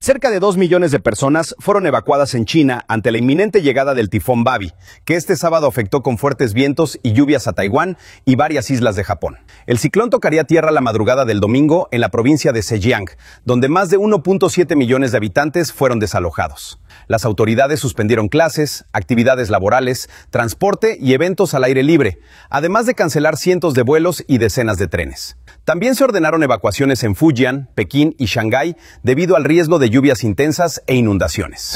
Cerca de 2 millones de personas fueron evacuadas en China ante la inminente llegada del tifón Babi, que este sábado afectó con fuertes vientos y lluvias a Taiwán y varias islas de Japón. El ciclón tocaría tierra la madrugada del domingo en la provincia de Zhejiang, donde más de 1.7 millones de habitantes fueron desalojados. Las autoridades suspendieron clases, actividades laborales, transporte y eventos al aire libre, además de cancelar cientos de vuelos y decenas de trenes. También se ordenaron evacuaciones en Fujian, Pekín y Shanghái debido al riesgo de lluvias intensas e inundaciones.